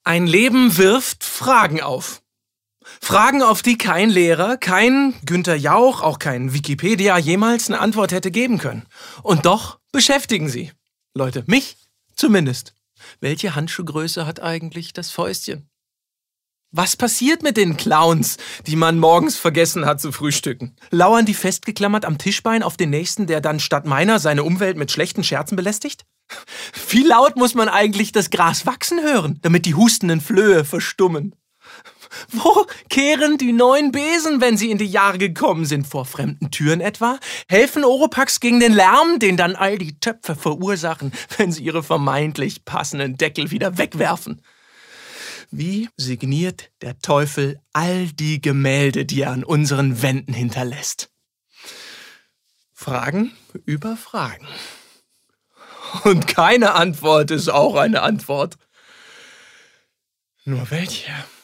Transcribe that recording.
Ein Leben wirft Fragen auf. Fragen, auf die kein Lehrer, kein Günther Jauch, auch kein Wikipedia jemals eine Antwort hätte geben können. Und doch beschäftigen sie. Leute, mich zumindest. Welche Handschuhgröße hat eigentlich das Fäustchen? Was passiert mit den Clowns, die man morgens vergessen hat zu frühstücken? Lauern die festgeklammert am Tischbein auf den Nächsten, der dann statt meiner seine Umwelt mit schlechten Scherzen belästigt? Wie laut muss man eigentlich das Gras wachsen hören, damit die hustenden Flöhe verstummen? Wo kehren die neuen Besen, wenn sie in die Jahre gekommen sind? Vor fremden Türen etwa? Helfen Oropax gegen den Lärm, den dann all die Töpfe verursachen, wenn sie ihre vermeintlich passenden Deckel wieder wegwerfen? Wie signiert der Teufel all die Gemälde, die er an unseren Wänden hinterlässt? Fragen über Fragen. Und keine Antwort ist auch eine Antwort. Nur welche?